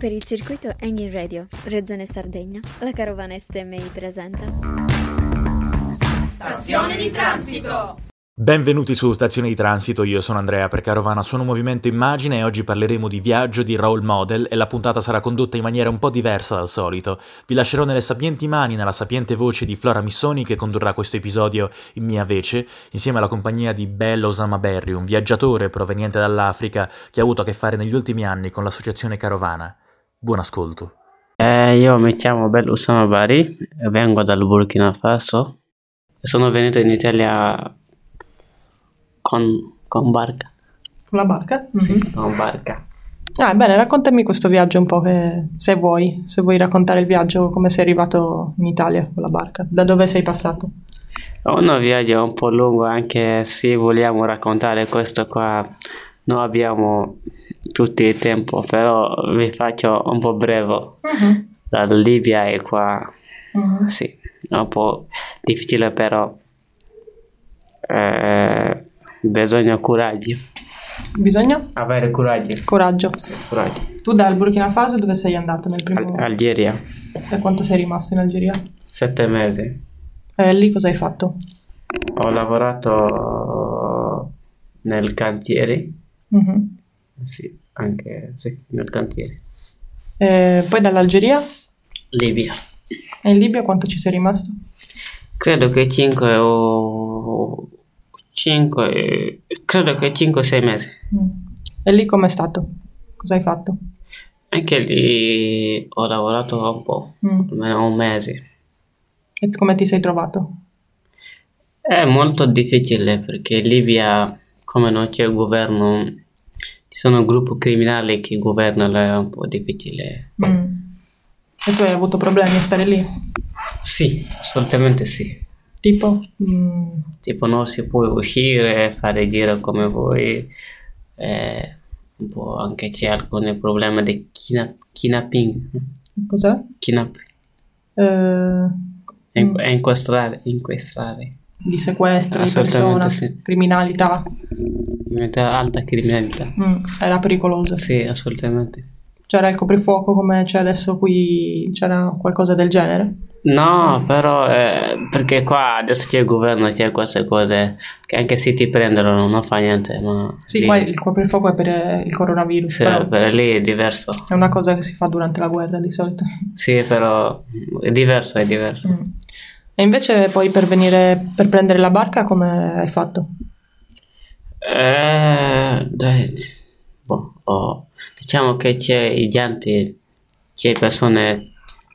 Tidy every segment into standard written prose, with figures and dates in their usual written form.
Per il circuito Engine Radio, Regione Sardegna, la carovana STMI presenta Stazione di transito! Benvenuti su Stazione di Transito, io sono Andrea per Carovana Suono Movimento Immagine e oggi parleremo di viaggio, di role model e la puntata sarà condotta in maniera un po' diversa dal solito. Vi lascerò nelle sapienti mani, nella sapiente voce di Flora Missoni che condurrà questo episodio in mia vece, insieme alla compagnia di Bello Osama Berry, un viaggiatore proveniente dall'Africa che ha avuto a che fare negli ultimi anni con l'associazione Carovana. Buon ascolto. Io mi chiamo Bello Osama Berry, vengo dal Burkina Faso e sono venuto in Italia con barca. Con la barca? Sì, con barca. Bene, raccontami questo viaggio un po', se vuoi raccontare il viaggio, come sei arrivato in Italia con la barca, da dove sei passato? Un viaggio un po' lungo, anche se vogliamo raccontare questo qua, non abbiamo tutto il tempo, però vi faccio un po' breve. Da Libia e qua, sì, è un po' difficile, però bisogna coraggio. Bisogna? Avere coraggio. Coraggio. Sì, coraggio. Tu dal Burkina Faso dove sei andato nel primo? Algeria. E quanto sei rimasto in Algeria? 7 mesi. E lì cosa hai fatto? Ho lavorato nel cantiere. Sì, anche sì, nel cantiere. E poi dall'Algeria? Libia. E in Libia quanto ci sei rimasto? Credo che 5 o 6 mesi. E lì com'è stato? Cosa hai fatto? Anche lì ho lavorato un po', almeno un mese. E come ti sei trovato? È molto difficile perché in Libia, come non c'è governo, ci sono gruppi criminali che governano, è un po' difficile. E tu hai avuto problemi a stare lì? Sì, assolutamente sì. Tipo? Tipo non si può uscire, fare giro come vuoi, un po' anche c'è alcuni problemi di kidnapping. Cos'è? Kidnapping. Inquastrare. Di sequestro di persona, sì. Criminalità. Alta criminalità. Era pericoloso. Sì, assolutamente. C'era il coprifuoco come c'è adesso qui? C'era qualcosa del genere? No, però perché qua adesso c'è il governo, c'è queste cose che anche se ti prendono non fa niente. Ma sì, lì... qua il coprifuoco è per il coronavirus. Sì, per lì è diverso. È una cosa che si fa durante la guerra di solito. Sì, però è diverso. E invece poi per prendere la barca come hai fatto? Diciamo che c'è i giganti, c'è persone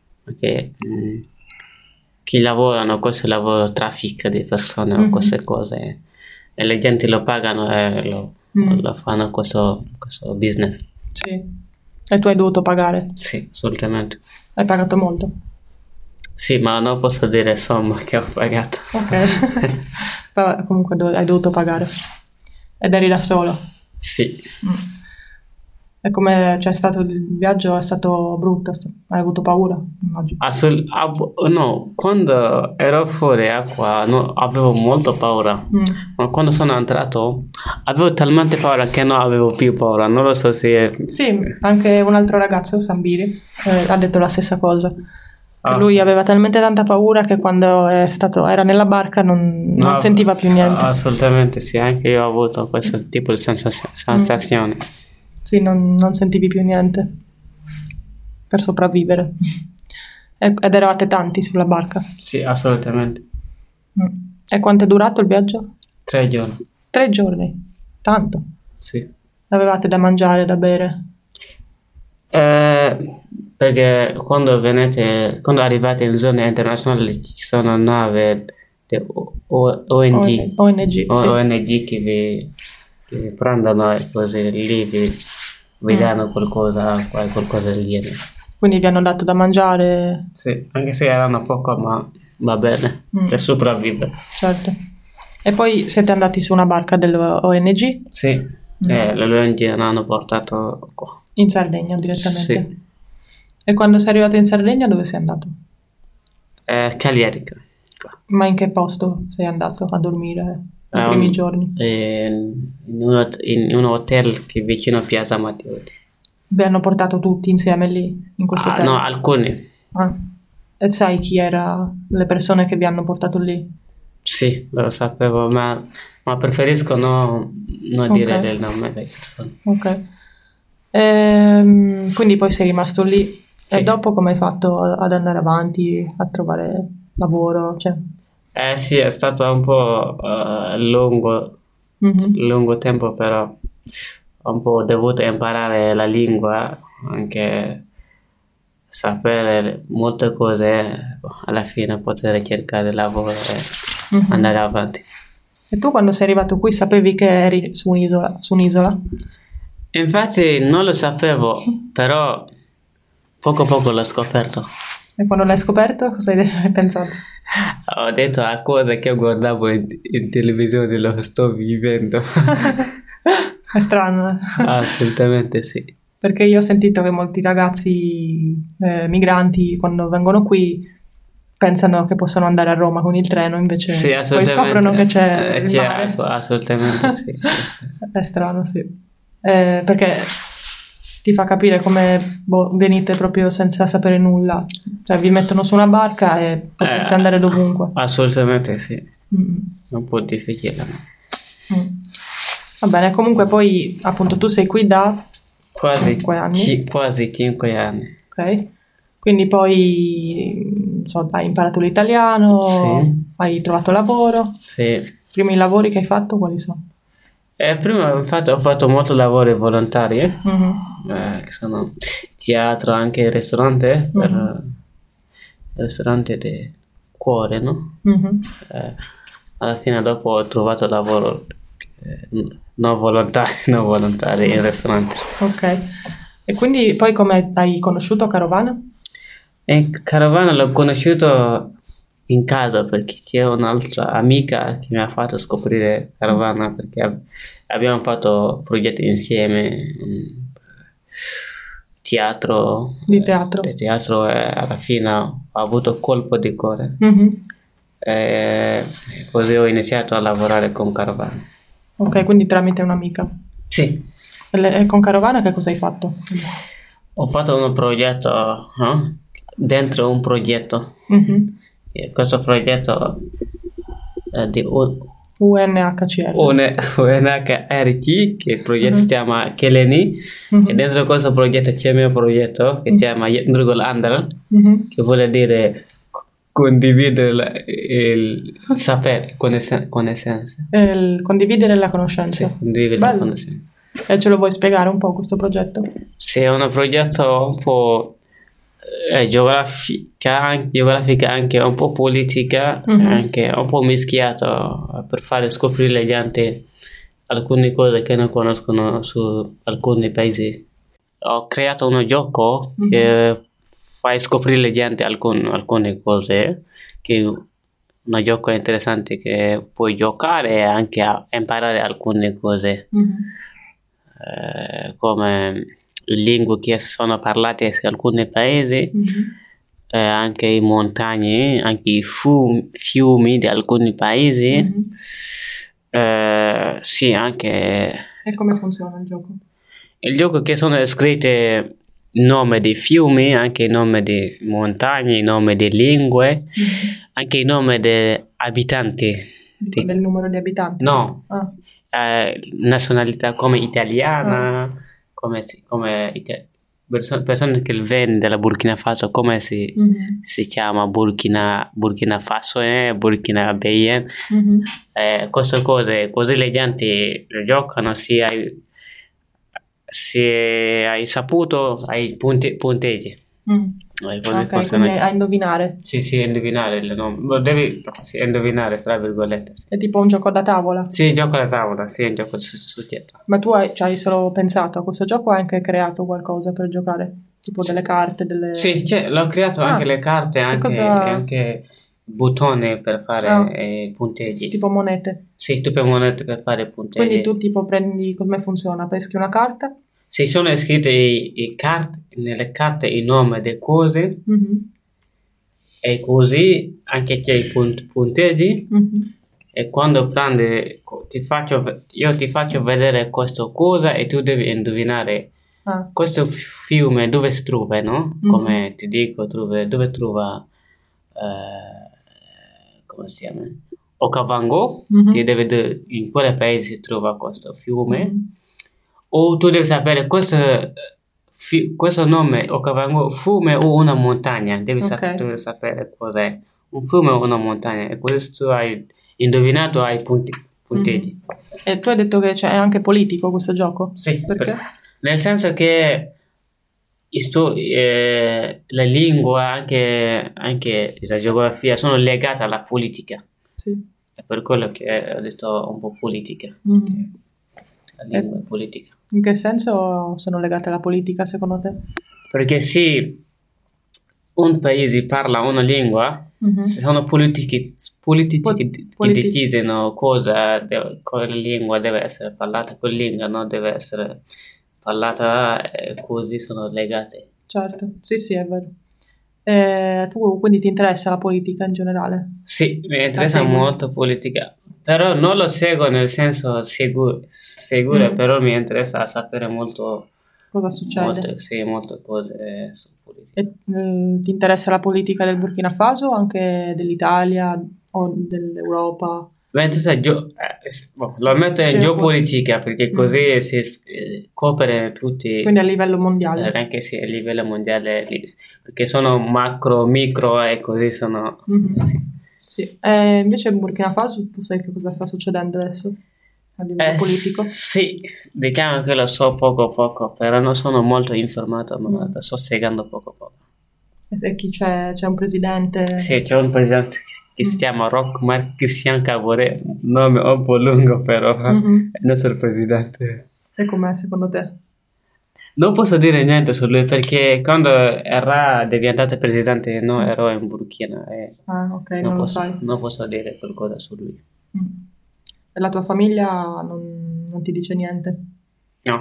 che lavorano, questo lavoro, traffico di persone o queste cose, e le gente lo pagano e lo fanno questo business. Sì. E tu hai dovuto pagare? Sì, assolutamente. Hai pagato molto? Sì, ma non posso dire somma che ho pagato. Ok. Però comunque hai dovuto pagare. Ed eri da solo? Sì. E come c'è stato il viaggio? È stato brutto? Hai avuto paura? No, quando ero fuori acqua avevo molto paura, ma quando sono entrato avevo talmente paura che non avevo più paura, non lo so se... Sì, anche un altro ragazzo, Sambiri, ha detto la stessa cosa. Lui aveva talmente tanta paura che quando era nella barca non sentiva più niente. Assolutamente sì, anche io ho avuto questo tipo di sensazione. Sì, non sentivi più niente per sopravvivere. Ed eravate tanti sulla barca? Sì, assolutamente. E quanto è durato il viaggio? 3 giorni. 3 giorni? Tanto? Sì. Avevate da mangiare, da bere? Perché quando arrivate in zone internazionali ci sono navi di ONG che vi prendono e così lì vi danno qualcosa, acqua e qualcosa del genere. Quindi vi hanno dato da mangiare? Sì, anche se erano poco, ma va bene per sopravvivere. Certo. E poi siete andati su una barca dell'ONG? Sì, l'ONG hanno portato qua. In Sardegna direttamente? Sì. E quando sei arrivato in Sardegna dove sei andato? Cagliari. Ma in che posto sei andato a dormire i primi giorni? In un hotel che è vicino a Piazza Matteotti. vi hanno portato tutti insieme lì, in questo hotel? No, alcuni. E sai chi era le persone che vi hanno portato lì? Sì, lo sapevo, ma preferisco non dire il nome delle persone. Ok. Quindi poi sei rimasto lì. Sì. E dopo come hai fatto ad andare avanti, a trovare lavoro? Cioè... Sì, è stato un po' lungo tempo, però ho un po' dovuto imparare la lingua, anche sapere molte cose, alla fine poter cercare lavoro e andare avanti. E tu quando sei arrivato qui sapevi che eri su un'isola? Infatti non lo sapevo, però poco a poco l'ho scoperto. E quando l'hai scoperto cosa hai pensato? Ho detto a cose che guardavo in televisione lo sto vivendo. È strano. Assolutamente sì. Perché io ho sentito che molti ragazzi migranti quando vengono qui pensano che possono andare a Roma con il treno, invece sì, poi scoprono che c'è il mare. Acqua, assolutamente sì. È strano, sì. Perché ti fa capire come venite proprio senza sapere nulla. Cioè vi mettono su una barca e potreste andare dovunque. Assolutamente sì. È un po' difficile. Va bene, comunque poi appunto tu sei qui da quasi 5 anni. Quasi 5 anni. Ok. Quindi poi hai imparato l'italiano, sì. Hai trovato lavoro. Sì. I primi lavori che hai fatto quali sono? Prima ho fatto molti lavori volontari, che sono teatro, anche ristorante, per ristorante di cuore, no? Alla fine dopo ho trovato lavoro non volontari in ristorante. Ok. E quindi poi come hai conosciuto Carovana? Carovana l'ho conosciuto in casa perché c'è un'altra amica che mi ha fatto scoprire Carovana, perché abbiamo fatto progetti insieme, teatro e alla fine ho avuto colpo di cuore. E così ho iniziato a lavorare con Carovana. Ok, quindi tramite un'amica. Sì. E con Carovana che cosa hai fatto? Ho fatto un progetto, dentro un progetto. Questo progetto di UNHCR. UNHRT, che il progetto si chiama Keleni, e dentro questo progetto c'è il mio progetto che si chiama Yendrugol Andal, che vuole dire condividere il sapere, conoscenza. Condividere la conoscenza. Sì, condividere la conoscenza. E ce lo vuoi spiegare un po' questo progetto? Sì, è un progetto un po' geografica, anche un po' politica, anche un po' mischiato, per fare scoprire agli gente alcune cose che non conoscono su alcuni paesi. Ho creato un gioco che fai scoprire agli gente alcune cose, che è un gioco interessante che puoi giocare e anche a imparare alcune cose, come lingue che sono parlate in alcuni paesi, anche i montagne, anche i fiumi di alcuni paesi. Sì, anche. E come funziona il gioco? Il gioco che sono scritti nome di fiumi, anche i nomi di montagne, i nomi di lingue, anche i nomi di abitanti. Del numero di abitanti? No, nazionalità come italiana, come persone che vengono dalla Burkina Faso, come si chiama Burkina Faso, Burkina Faso. Queste cose, così le gente giocano, se hai saputo, hai punteggi. Ok, quindi a indovinare. Sì, indovinare il nome. Devi indovinare, tra virgolette. È tipo un gioco da tavola? Sì, gioco da tavola, sì, un gioco su dietro. Ma tu hai solo pensato a questo gioco o hai anche creato qualcosa per giocare? Tipo delle carte, delle... Sì, l'ho creato anche le carte, anche bottoni per fare punteggi. Tipo monete? Sì, tipo monete per fare punteggi. Quindi tu tipo prendi, come funziona? Peschi una carta? Sì, sono scritte nelle carte i nomi delle cose, e così anche c'è i punteggi, e quando prendi, io ti faccio vedere questa cosa e tu devi indovinare Questo fiume dove si trova, no? Mhm. Come ti dico, dove trova, come si chiama? Okavango, Mhm. che in quale paese si trova questo fiume. Mhm. O tu devi sapere questo nome, Okavango, fiume o una montagna, devi Ok. sapere cos'è. Un fiume o una montagna, e questo hai indovinato, hai puntetti. E tu hai detto che è anche politico questo gioco? Sì, Perché? nel senso che la lingua, anche la geografia sono legate alla politica. Sì. È per quello che ho detto un po' politica. Mhm. La lingua è politica. In che senso sono legate alla politica secondo te? Perché se un paese parla una lingua, Mhm. se sono politici che Politici. decidono quale lingua deve essere parlata, quella lingua non deve essere parlata, così sono legate. Certo, sì, è vero. Tu quindi ti interessa la politica in generale? Sì, mi interessa segui? molto politica, però non lo seguo nel senso seguire, però mi interessa sapere molto, Cosa succede? molte cose su politica. E, ti interessa la politica del Burkina Faso o anche dell'Italia o dell'Europa? Mi interessa lo metto in geopolitica perché così si copre tutti, Quindi a livello mondiale. anche se a livello mondiale, perché sono macro, micro e così sono. Mhm. Sì. Invece in Burkina Faso tu sai che cosa sta succedendo adesso a livello politico? Sì, diciamo che lo so poco, però non sono molto informato, ma sto spiegando poco. E chi c'è? C'è un presidente? Sì, c'è un presidente che si chiama Roch Marc Christian Kabore, nome un po' lungo però è il nostro presidente. E com'è secondo te? Non posso dire niente su lui perché quando era diventato presidente non ero in Burkina e Ah, ok, non lo sai. non posso dire qualcosa su lui. E la tua famiglia non ti dice niente? No.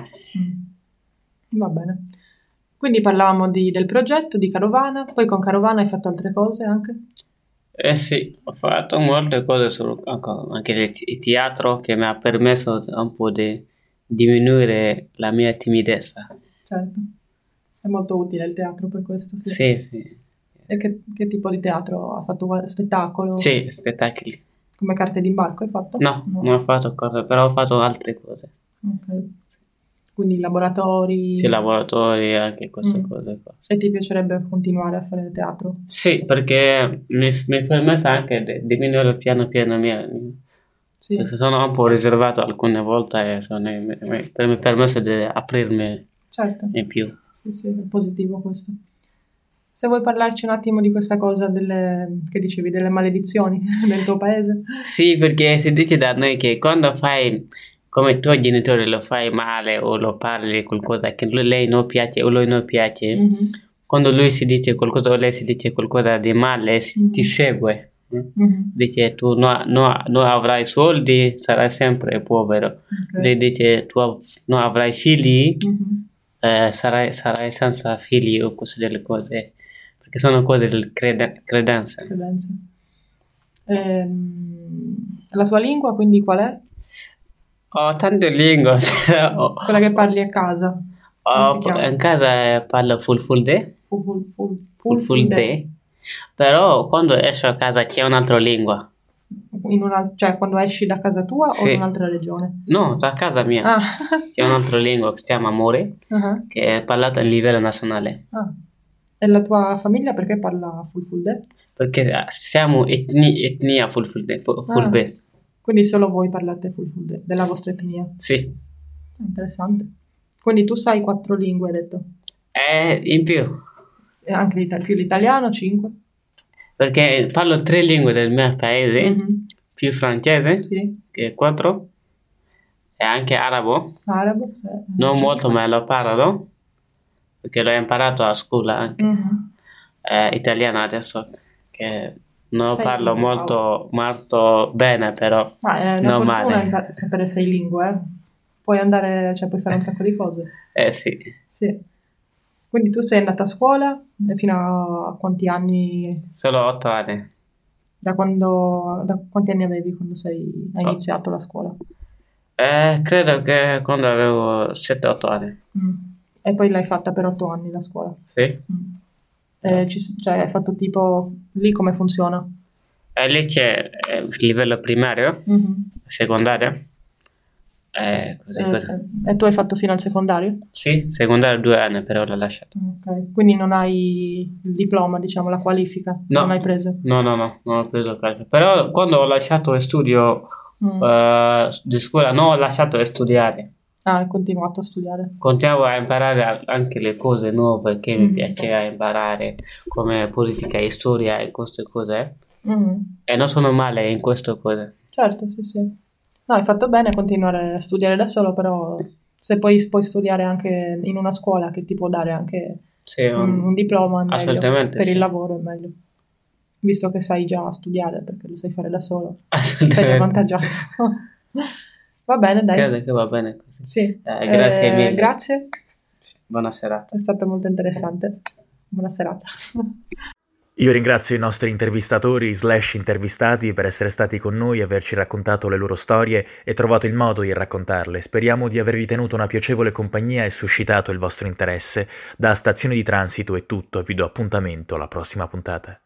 Va bene. Quindi parlavamo del progetto, di Carovana, poi con Carovana hai fatto altre cose anche? Sì, ho fatto molte cose anche il teatro che mi ha permesso un po' di diminuire la mia timidezza. Certo, è molto utile il teatro per questo, sì. Sì. E che tipo di teatro? Ha fatto spettacolo? Sì, spettacoli. Come carte d'imbarco hai fatto? No, non ho fatto cose, però ho fatto altre cose. Ok. Quindi laboratori? Sì, laboratori, anche queste cose qua. E ti piacerebbe continuare a fare teatro? Sì, perché mi permette anche di diminuire piano piano Sì. perché sono un po' riservato alcune volte e mi permette di aprirmi Certo. in più. Sì, è positivo questo. Se vuoi parlarci un attimo di questa cosa che dicevi, delle maledizioni del tuo paese? Sì, perché si dice da noi che quando fai come i tuoi genitori lo fai male o lo parli qualcosa che lei non piace o lui non piace, quando lui si dice qualcosa o lei si dice qualcosa di male, ti segue. Dice tu non avrai soldi, sarai sempre povero. Lei dice tu non avrai figli, sarai senza figli o cose delle cose, perché sono cose delle credenze. La tua lingua quindi qual è? Ho tante lingue. Quella che parli a casa? In casa parlo Fulfulde. Fulfulde. Però quando esco a casa c'è un'altra lingua. Cioè quando esci da casa tua o in un'altra regione? No, da casa mia. C'è un'altra lingua che si chiama Amore, che è parlata a livello nazionale. E la tua famiglia perché parla Fulfulde? Perché siamo etnia Fulfulde. Quindi solo voi parlate Fulfulde, della vostra etnia? Sì. Interessante. Quindi tu sai 4 lingue, hai detto? In più. E anche più l'italiano, 5? Perché parlo 3 lingue del mio paese, più francese, che è 4, e anche arabo. Arabo, sì. Non molto, ma lo parlo, perché l'ho imparato a scuola anche. Italiano adesso, che non parlo molto bene, però non male. Ma sapere 6 lingue, puoi andare, cioè puoi fare un sacco di cose. Sì. Quindi tu sei andata a scuola fino a quanti anni? Solo 8 anni. Da quanti anni avevi quando hai iniziato la scuola? Credo che quando avevo 7-8 anni. E poi l'hai fatta per 8 anni la scuola. Sì. Cioè, hai fatto tipo lì come funziona? E lì c'è il livello primario, secondario, così. E tu hai fatto fino al secondario? Sì, secondario 2 anni, però l'ho lasciato. Ok, quindi non hai il diploma, diciamo, la qualifica? No. Non l'hai preso? No, non ho preso il calcio. Però quando ho lasciato il studio di scuola, non ho lasciato di studiare. Ah, hai continuato a studiare? Continuavo a imparare anche le cose nuove che mi piaceva imparare, come politica e storia e queste cose. E non sono male in queste cose. Certo, sì. No, hai fatto bene a continuare a studiare da solo, però se poi puoi studiare anche in una scuola che ti può dare anche un diploma, è meglio. Assolutamente Per sì. il lavoro è meglio. Visto che sai già studiare, perché lo sai fare da solo. Assolutamente. Sei avvantaggiato. Va bene, dai. Credo che va bene così. Sì. Grazie mille. Grazie. Buona serata. È stato molto interessante. Buona serata. Io ringrazio i nostri intervistatori / intervistati per essere stati con noi, averci raccontato le loro storie e trovato il modo di raccontarle. Speriamo di avervi tenuto una piacevole compagnia e suscitato il vostro interesse. Da Stazione di Transito è tutto, vi do appuntamento alla prossima puntata.